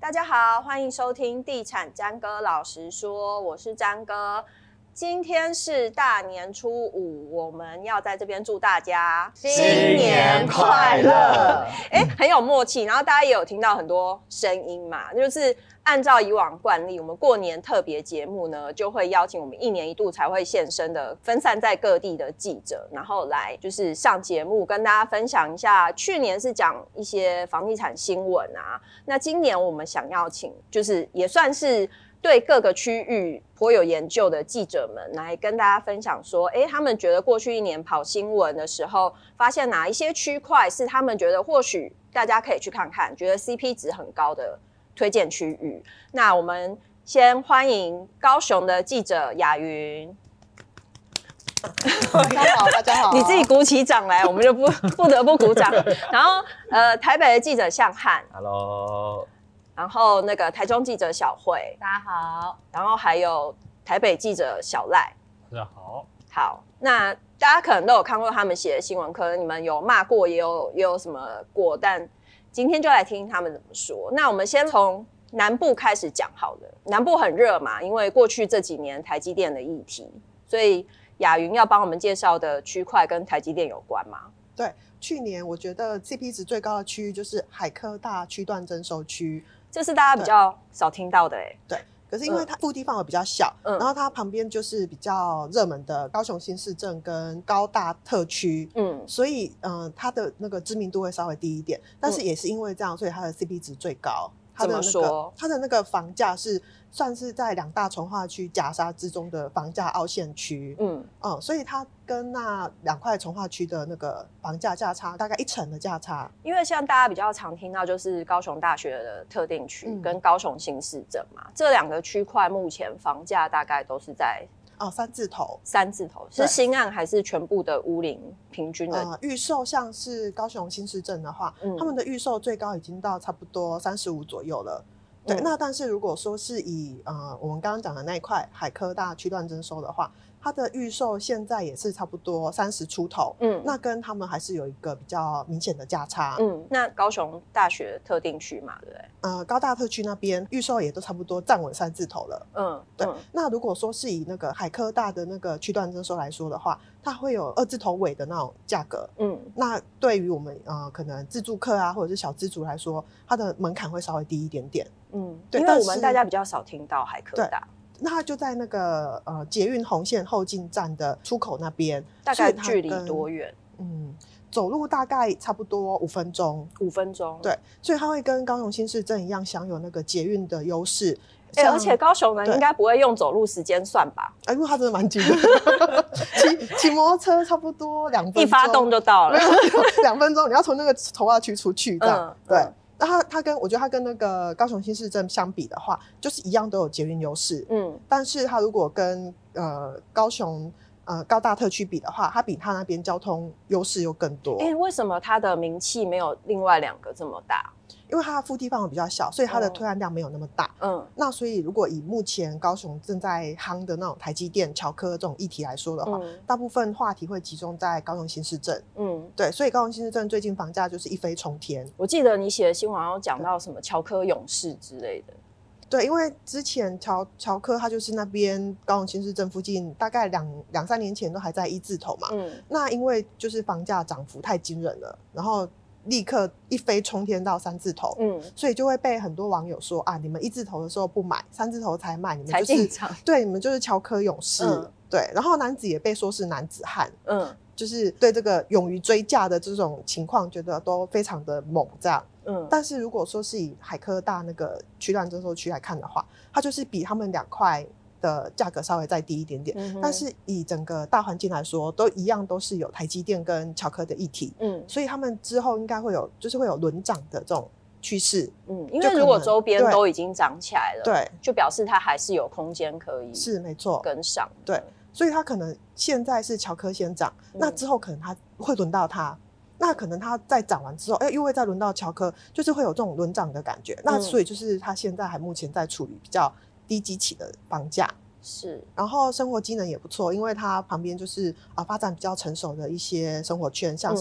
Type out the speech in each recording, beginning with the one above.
大家好，欢迎收听地产詹哥老实说，我是詹哥。今天是大年初五，我们要在这边祝大家新年快乐。 很有默契。然后大家也有听到很多声音嘛，就是按照以往惯例，我们过年特别节目呢，就会邀请我们1年1度才会现身的分散在各地的记者，然后来就是上节目跟大家分享一下。去年是讲一些房地产新闻啊，那今年我们想要请，就是也算是对各个区域颇有研究的记者们来跟大家分享说，他们觉得过去1年跑新闻的时候，发现哪一些区块是他们觉得或许大家可以去看看，觉得 CP 值很高的推荐区域。那我们先欢迎高雄的记者雅云。 大家好，大家好。 你自己鼓起掌来，我们就不得不鼓掌。然后台北的记者向汉 ，Hello。 然后那个台中记者小慧， 大家好。 然后还有台北记者小赖， 大家好。 好，那大家可能都有看过他们写的新闻，可能你们有骂过，也有什么过，但今天就来听他们怎么说。那我们先从南部开始讲好了。南部很热嘛，因为过去这几年台积电的议题，所以雅云要帮我们介绍的区块跟台积电有关吗？ 对，去年我觉得 CP 值最高的区域就是海科大区段征收区， 这是大家比较少听到的对，可是因为它腹地范围比较小，然后它旁边就是比较热门的高雄新市镇跟高大特区，所以它的那个知名度会稍微低一点，但是也是因为这样，所以它的 CP 值最高。 怎么说？ 它的那个房价是算是在2大重划区夹杀之中的房价凹陷区，所以它跟那2块重划区的那个房价价差大概1成的价差。 因为像大家比较常听到就是高雄大学的特定区跟高雄新市镇嘛，这2个区块目前房价大概都是在 3字头 ，3字头是新案还是全部的屋龄平均的？ 预售像是高雄新市镇的话，他们的预售最高已经到差不多35左右了。对，那但是如果说是以我们刚刚讲的那一块海科大区段征收的话，它的预售现在也是差不多30出头，那跟他们还是有一个比较明显的价差。 那高雄大学特定区嘛，对不对？ 高大特区那边预售也都差不多站稳3字头了。对。那如果说是以那个海科大的那个区段征收来说的话，它会有2字头尾的那种价格。那对于我们可能自住客啊或者是小资族来说，它的门槛会稍微低一点点。 对，因为我们大家比较少听到海科大。 那它就在那个捷运红线后进站的出口那边， 大概距离多远？ 走路大概差不多5分钟。 5分钟， 对，所以它会跟高雄新市镇一样享有那个捷运的优势。 而且高雄人应该不会用走路时间算吧？ 因为它真的蛮近的，骑摩托车差不多2分钟， 一发动就到了 ，2分钟，你要从那个重划区出去这样，对。那我觉得它跟那个高雄新市镇相比的话，就是一样都有捷运优势，但是它如果跟高雄高大特区比的话，它比它那边交通优势又更多。 为什么它的名气没有另外2个这么大？ 因为它的腹地范围比较小，所以它的推案量没有那么大。那所以如果以目前高雄正在夯的那种台积电、乔科这种议题来说的话，大部分话题会集中在高雄新市镇。对，所以高雄新市镇最近房价就是一飞冲天。 我记得你写的新闻好像讲到什么乔科勇士之类的。 对，因为之前乔科它就是那边高雄新市镇附近，大概两三年前都还在1字头嘛。那因为就是房价涨幅太惊人了，然后立刻一飞冲天到3字头，所以就会被很多网友说你们1字头的时候不买，3字头才买，你们就是才进场， 对，你们就是乔科勇士。对，然后男子也被说是男子汉，就是对这个勇于追价的这种情况觉得都非常的猛这样。但是如果说是以海科大那个区段征收区来看的话，它就是比他们2块的价格稍微再低一点点，但是以整个大环境来说，都一样都是有台积电跟乔科的议题，所以他们之后应该会有轮涨的这种趋势。 因为如果周边都已经涨起来了， 对， 就表示它还是有空间可以是没错跟上。 对，所以它可能现在是乔科先涨，那之后可能它会轮到它。那可能它再涨完之后，又会再轮到乔科，就是会有这种轮涨的感觉。那所以就是它现在还目前在处理比较低基期的房价， 是。然后生活机能也不错，因为它旁边就是发展比较成熟的一些生活圈，像是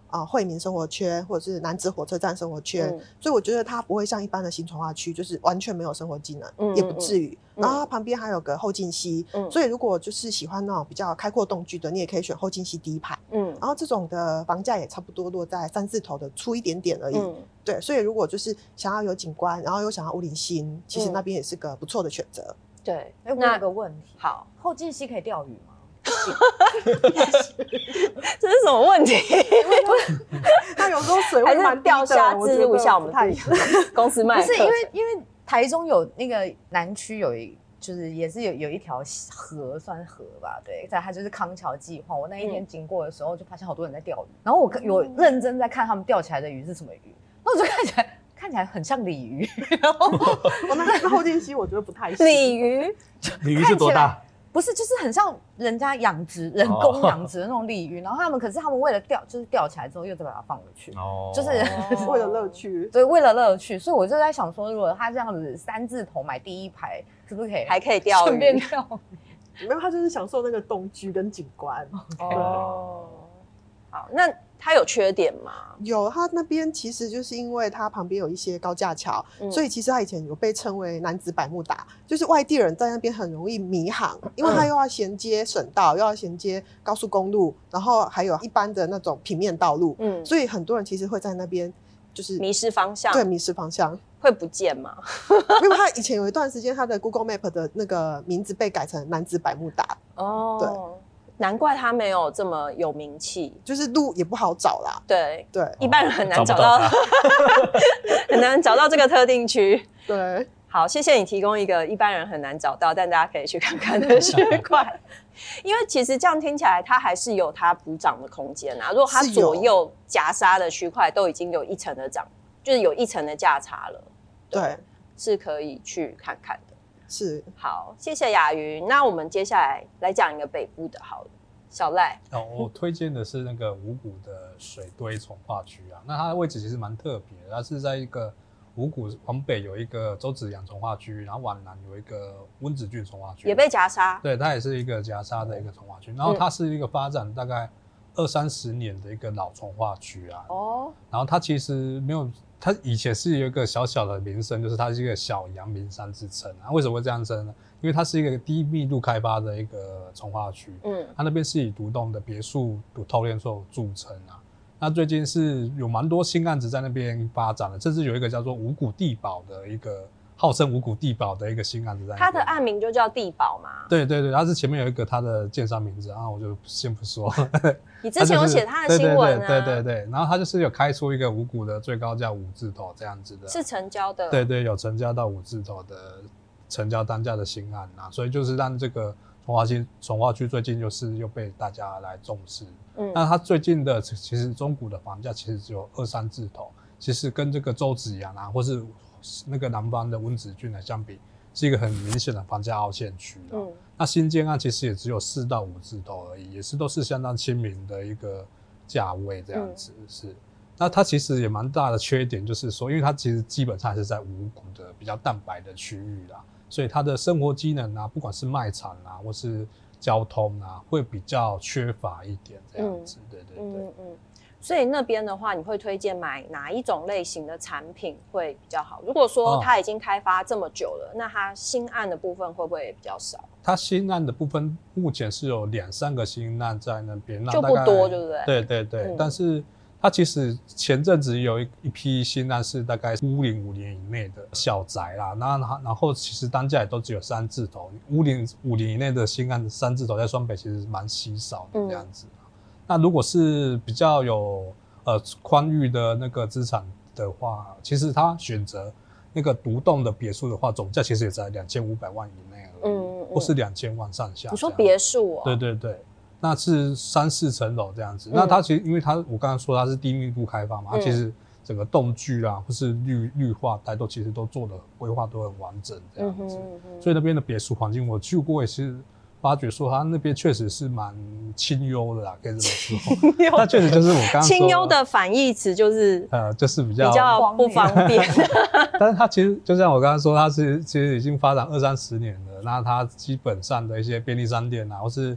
惠民生活圈或者是南子火车站生活圈，所以我觉得它不会像一般的新重划区就是完全没有生活机能，也不至于。然后它旁边还有个后劲溪，所以如果就是喜欢那种比较开阔动距的，你也可以选后劲溪第一排。然后这种的房价也差不多落在3字头的出一点点而已。对，所以如果就是想要有景观，然后又想要屋龄新，其实那边也是个不错的选择。 对， 我有个问题， 好， 后劲溪可以钓鱼吗？ 这是什么问题？ 它有时候水位蛮低的， 钓虾置入一下我们太公司卖的。 不是因为台中有那个南区有就是也是有一条河，算河吧，对，它就是康桥计划。我那一天经过的时候，就发现好多人在钓鱼，然后我有认真在看他们钓起来的鱼是什么鱼，那我就看起来很像鲤鱼，然后那后劲溪我觉得不太行。 鲤鱼是多大？ 不是，就是很像人家养殖、人工养殖的那种鲤鱼，然后他们为了就是钓起来之后又再把它放回去，就是为了乐趣。 对，为了乐趣，所以我就在想说，如果他这样子3字头买第一排，是不是还可以钓鱼？ 顺便钓鱼？ 没有，他就是享受那个动居跟景观。 好，那它有缺点吗？ 有，它那边其实就是因为它旁边有一些高架桥，所以其实它以前有被称为男子百慕达，就是外地人在那边很容易迷航，因为它又要衔接省道，又要衔接高速公路，然后还有一般的那种平面道路，所以很多人其实会在那边就是迷失方向。 对，迷失方向。 会不见吗？ 因为他以前有一段时间，他的 Google Map 的那个名字被改成男子百慕达。对。 难怪他没有这么有名气， 就是路也不好找啦。 对， 一般人很难找到，很难找到这个特定区。 对， 好，谢谢你提供一个一般人很难找到，但大家可以去看看的区块。因为其实这样听起来，它还是有它补涨的空间啊。如果它左右夹杀的区块都已经有1层的涨，就是有1层的价差了， 对， 是可以去看看的。 是， 好，谢谢雅云。那我们接下来讲一个北部的好了，小赖。 我推荐的是那个五股的水堆重划区啊，那它的位置其实蛮特别的，它是在一个五股往北有一个周子阳重划区，然后往南有一个温子俊重划区， 也被夹杀。 对，它也是一个夹杀的一个重划区，然后它是一个发展大概20-30年的一个老重划区啊。然后它其实没有。它以前是有一个小小的名声，就是它是一个小阳明山之称啊。为什么会这样称呢？因为它是一个低密度开发的一个重划区，它那边是以独栋的别墅、透天厝著称啊。那最近是有蛮多新案子在那边发展的，甚至有一个叫做五股地堡的一个号称五股地堡的一个新案子在那边。 它的案名就叫地堡嘛？ 对，它是前面有一个它的建商名字啊，我就先不说。 你之前有写他的新闻啊？ 对，然后他就是有开出一个五股的最高价5字头这样子的， 是成交的。 对，有成交到5字头的成交单价的新案啊，所以就是让这个重划区最近就是又被大家来重视。那它最近的其实中古的房价其实只有2-3字头，其实跟这个周子阳啊，或是那个南方的温子俊来相比，是一个很明显的房价凹陷区啊。那新建案其实也只有4到5字头而已，也是都是相当亲民的一个价位这样子。是，那它其实也蛮大的缺点，就是说，因为它其实基本上还是在五股的比较淡白的区域啦，所以它的生活机能啊，不管是卖场啊，或是交通啊，会比较缺乏一点这样子。对。 所以那边的话，你会推荐买哪一种类型的产品会比较好？如果说它已经开发这么久了，那它新案的部分会不会也比较少？ 它新案的部分目前是有2-3个新案在那边， 就不多，对不对？对。但是它其实前阵子有一批新案是大概屋龄5年以内的小宅啦，然后其实单价也都只有3字头，屋龄5年以内的新案3字头在双北其实蛮稀少的这样子。那如果是比较有宽裕的那个资产的话，其实他选择那个独栋的别墅的话，总价其实也在2500万以内而已，或是2000万上下。 你说别墅哦？ 对，那是3-4层楼这样子。那它其实因为我刚刚说它是低密度开发嘛，它其实整个动距啦，或是绿化带其实都做的规划都很完整这样子。所以那边的别墅环境我去过也是。发觉说他那边确实是蛮清幽的啦，可以这么说。那确实就是我刚刚说清幽的反义词就是就是比较不方便。 但是它其实就像我刚刚说，它其实已经发展20-30年了。那它基本上的一些便利商店啊，或是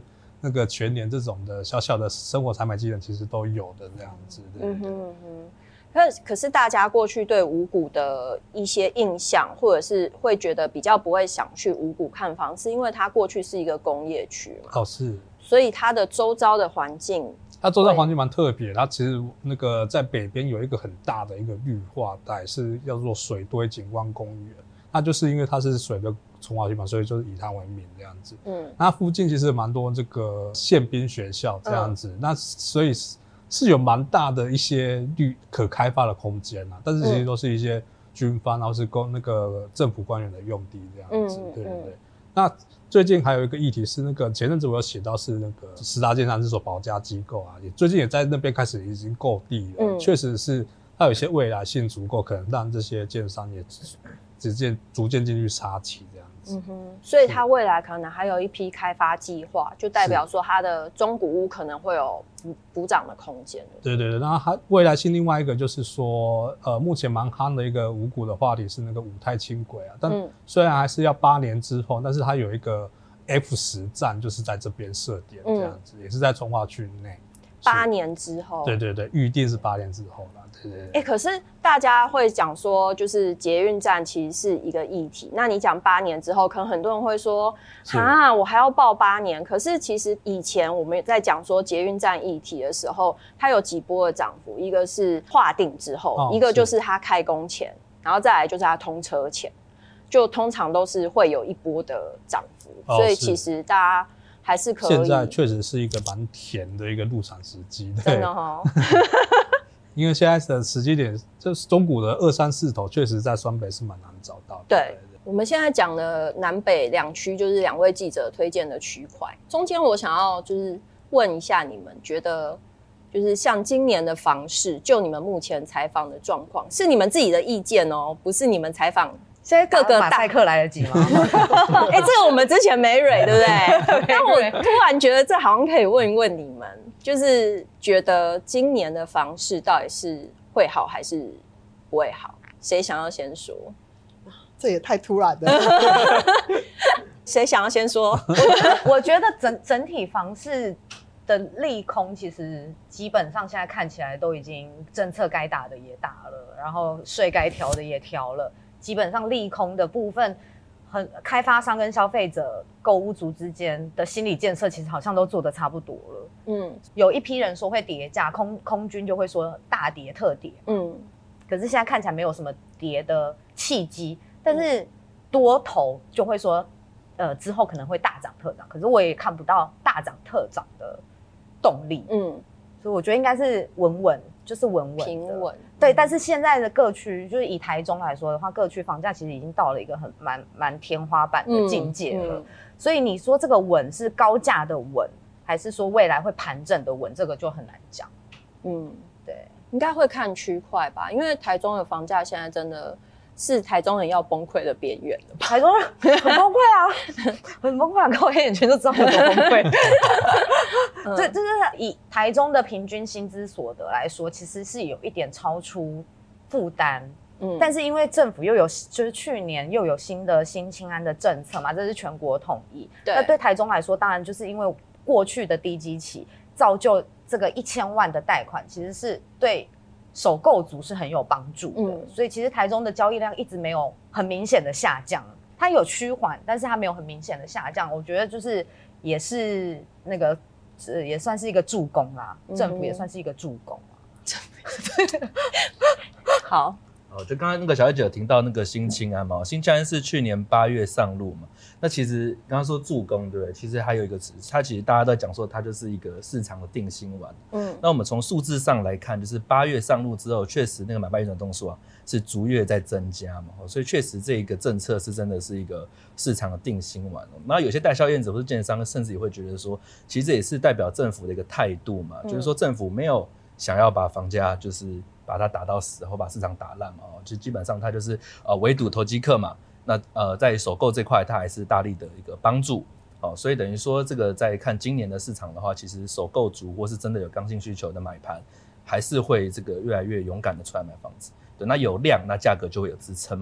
那个全年这种的小小的生活采买技能其实都有的这样子。 可是大家过去对五股的一些印象，或者是会觉得比较不会想去五股看房，是因为它过去是一个工业区嘛？ 哦，是。 所以它的周遭的环境， 它周遭环境蛮特别。它其实那个在北边有一个很大的一个绿化带，是叫做水堆景观公园。那就是因为它是水的从化区嘛，所以就是以它为名这样子。那附近其实蛮多这个宪兵学校这样子，那所以是有蛮大的一些可开发的空间啦，但是其实都是一些军方，然后是那个政府官员的用地这样子。对。那最近还有一个议题是那个前阵子我有写到是那个10大建商这所保家机构啊，最近也在那边开始已经购地了，确实是它有一些未来性足够，可能让这些建商也逐渐进去插旗这样子。 所以它未来可能还有一批开发计划，就代表说它的中古屋可能会有补涨的空间。 对。然后它未来性另外一个就是说，目前蛮夯的一个五股的话题是那个五泰轻轨啊，但虽然还是要8年之后，但是它有一个 F10站就是在这边设点这样子，也是在从化区内。 8年之后， 对，预定是8年之后啦。对。 可是大家会讲说，就是捷运站其实是一个议题。那你讲8年之后，可能很多人会说，我还要报8年。可是其实以前我们在讲说捷运站议题的时候，它有几波的涨幅，一个是划定之后，一个就是它开工前，然后再来就是它通车前，就通常都是会有一波的涨幅。所以其实大家还是可以。 现在确实是一个蛮甜的一个入场时机， 真的齁。 因为现在的时机点，就是中古的2、3、4头，确实在双北是蛮难找到的。 对，我们现在讲的南北2区，就是2位记者推荐的区块。中间我想要就是问一下，你们觉得就是像今年的房市，就你们目前采访的状况，是你们自己的意见哦，不是你们采访。 现在各个马赛克来得及吗？ 这个我们之前没蕊，对不对？但我突然觉得这好像可以问一问你们，就是觉得今年的房市到底是会好还是不会好？谁想要先说？ 这也太突然了。 谁想要先说？ 我觉得整体房市的利空，其实基本上现在看起来都已经政策该打的也打了，然后税该调的也调了。基本上利空的部分，开发商跟消费者、购屋族之间的心理建设，其实好像都做得差不多了。有一批人说会跌价，空军就会说大跌特跌。可是现在看起来没有什么跌的契机，但是多头就会说，之后可能会大涨特涨。可是我也看不到大涨特涨的动力。所以我觉得应该是稳，就是稳平稳。 对，但是现在的各区，就是以台中来说的话，各区房价其实已经到了一个蛮天花板的境界了。所以你说这个稳是高价的稳，还是说未来会盘整的稳，这个就很难讲。对， 应该会看区块吧，因为台中的房价现在真的是台中人要崩溃的边缘了。 台中人很崩溃啊，很崩溃啊，看我黑眼圈就知道有多崩溃。对，就是以台中的平均薪资所得来说，其实是有一点超出负担。但是因为政府又有，就是去年又有新青安的政策嘛，这是全国统一。那对台中来说，当然就是因为过去的低基期，造就这个1000万的贷款，其实是对首购族是很有帮助的。所以其实台中的交易量一直没有很明显的下降，它有趋缓，但是它没有很明显的下降。我觉得就是也是那个也算是一个助攻啦，政府也算是一个助攻啦。 好。 就刚刚那个小姐有提到那个新青安嘛，新青安是去年8月上路嘛。那其实刚刚说助攻，对不对？其实还有一个词，它其实大家都在讲说它就是一个市场的定心丸。那我们从数字上来看，就是8月上路之后，确实那个买卖移转动数啊是逐月在增加嘛，所以确实这一个政策是真的是一个市场的定心丸。那有些代销业者或是建商，甚至也会觉得说，其实这也是代表政府的一个态度嘛，就是说政府没有想要把房价就是把它打到死，或把市场打烂嘛，就基本上它就是围堵投机客嘛。那在首购这块，它还是大力的一个帮助。所以等于说这个在看今年的市场的话，其实首购族或是真的有刚性需求的买盘，还是会这个越来越勇敢的出来买房子。对，那有量，那价格就会有支撑嘛。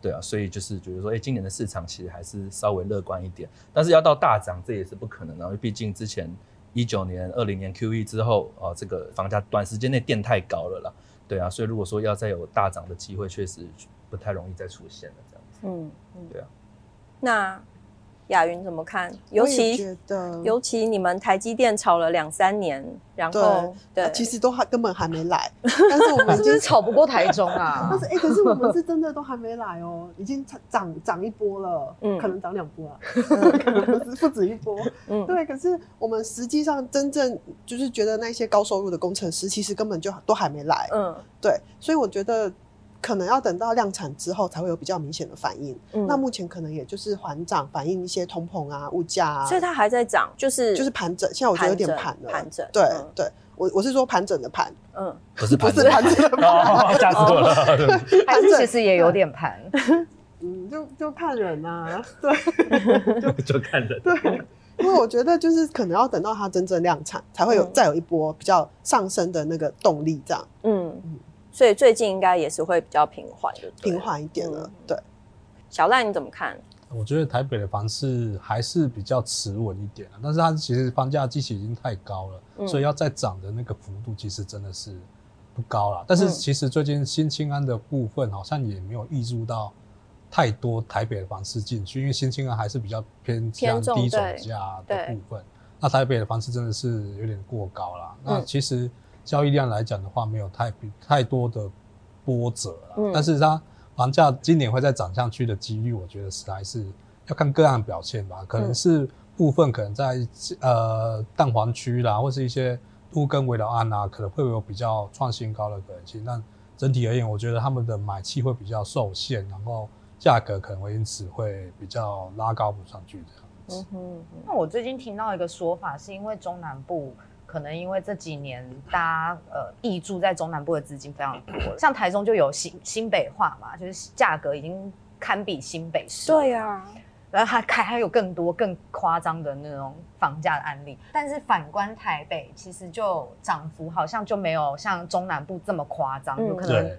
对啊，所以就是觉得说，今年的市场其实还是稍微乐观一点，但是要到大涨这也是不可能的，因为毕竟之前19年、20年 QE 之后这个房价短时间内垫太高了啦，对啊，所以如果说要再有大涨的机会，确实不太容易再出现了这样子。对啊。 那雅云怎么看？尤其你们台积电炒了2-3年，然后对， 其实根本还没来，但是我们是不是炒不过台中啊？ 但是可是我们是真的都还没来哦，已经涨一波了，可能涨2波啊，可能不止一波。对，可是我们实际上真正就是觉得那些高收入的工程师，其实根本就都还没来。对，所以我觉得可能要等到量产之后才会有比较明显的反应。那目前可能也就是缓涨，反映一些通膨啊、物价啊， 所以它还在涨，就是盘整。现在我觉得有点盘了， 盘整。 对对，我是说盘整的盘， 不是盘整的盘， 吓死我了。 还是其实也有点盘， 就看人啊，对， 就看人， 对。因为我觉得就是可能要等到它真正量产，才会再有一波比较上升的那个动力，这样。 所以最近应该也是会比较平缓的， 平缓一点了。对， 小赖你怎么看？ 我觉得台北的房市还是比较持稳一点，但是它其实房价基期已经太高了，所以要再涨的那个幅度其实真的是不高了。但是其实最近新青安的部分好像也没有挹注到太多台北的房市进去，因为新青安还是比较偏向低总价的部分，那台北的房市真的是有点过高啦。那其实交易量来讲的话，没有太多的波折啦，但是它房价今年会再涨上去的几率，我觉得是还是要看个案表现吧。可能是部分可能在蛋黄区啦，或是一些都更危老案啊，可能会有比较创新高的可能性。但整体而言，我觉得他们的买气会比较受限，然后价格可能会因此会比较拉高不上去这样子。 那我最近听到一个说法，是因为中南部可能因为这几年大家挹注在中南部的资金非常多了，像台中就有新北化嘛，就是价格已经堪比新北市。 对啊， 然后还有更多更夸张的那种房价的案例，但是反观台北，其实就涨幅好像就没有像中南部这么夸张，有可能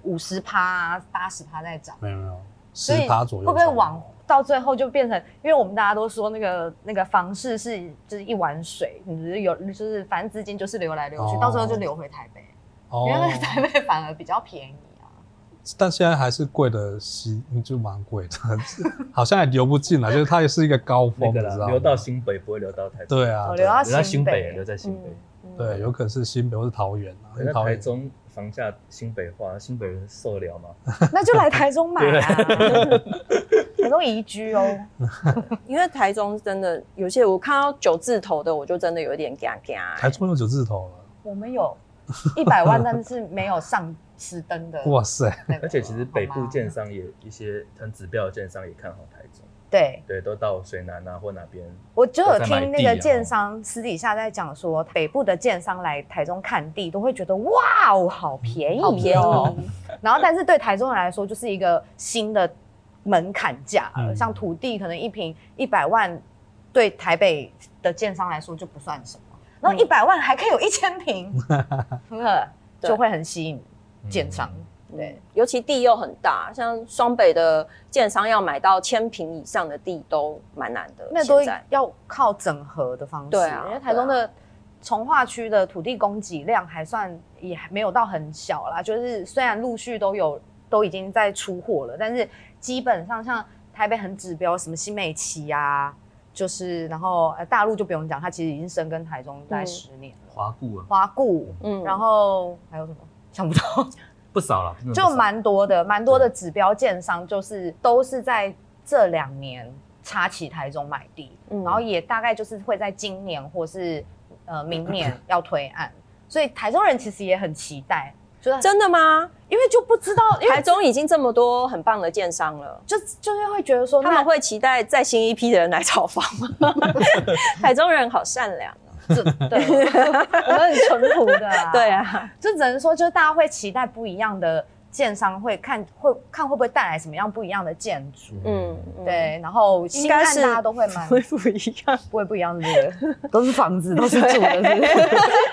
50%、80%在涨， 没有10%左右， 会不会往到最后就变成，因为我们大家都说那个房市就是一碗水，就是反正资金就是流来流去，到最后就流回台北，因为台北反而比较便宜啊。 但现在还是贵的，就蛮贵的，好像也流不进来，就是它也是一个高峰，你知道吗？ 流到新北不会流到台北。 对啊， 流到新北，留在新北。 对，有可能是新北或是桃园啊。 那台中房价新北化，新北人受得了吗？ 那就来台中买啊，台中宜居哦。 因为台中真的有些我看到9字头的，我就真的有点怕。 台中有9字头了， 我们有100万，但是没有上实登的。 哇塞！ 而且其实北部建商也一些很指标的建商也看好台中。 对， 都到水南啊或哪边， 我就有听那个建商私底下在讲说，北部的建商来台中看地，都会觉得哇哦，好便宜，好便宜。然后，但是对台中人来说，就是一个新的门槛价了。像土地可能一坪100万，对台北的建商来说就不算什么。然后100万还可以有1000坪，就会很吸引建商。对， 尤其地又很大，像双北的建商要买到1000坪以上的地都蛮难的， 那都要靠整合的方式。 对啊， 因为台中的从化区的土地供给量也没有到很小啦，就是虽然陆续都已经在出货了，但是基本上像台北很指标，什么新美齐啊，就是然后大陆就不用讲，它其实已经深耕台中在10年了。华固，然后还有什么想不到。 不少了， 就蛮多的指标建商，就是都是在这2年插起台中买地，然后也大概就是会在今年或是明年要推案，所以台中人其实也很期待。 真的吗？ 因为就不知道，因为台中已经这么多很棒的建商了， 就是会觉得说他们会期待再新一批的人来炒房吗？台中人好善良。 对，我们很淳朴的对啊， 就只能说，就是大家会期待不一样的建商，会看会不会带来什么样不一样的建筑，对，然后应该是大家都会蛮不一样， 不会不一样的，都是房子，都是住的，是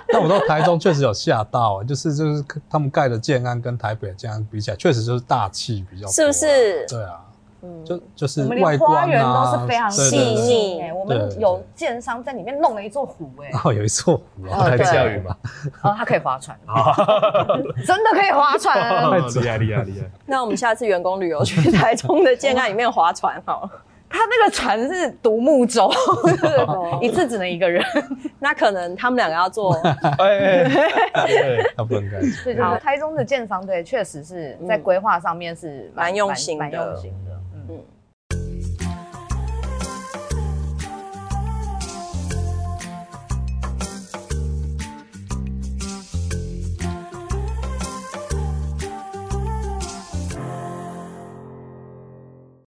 但我到台中确实有吓到，就是他们盖的建案跟台北的建案比起来，确实就是大气比较多， 是不是？ 对啊。就是外观啊， 我们连花园都是非常细腻。 我们有建商在里面弄了一座湖， 有一座湖还可以下雨吗？ 它可以划船，真的可以划船， 厉害。 那我们下次员工旅游去台中的建案里面划船好了。 他那个船是独木舟，一次只能一个人， 那可能他们两个要做， 要分开。 对，就是台中的建商队确实是在规划上面是蛮用心的。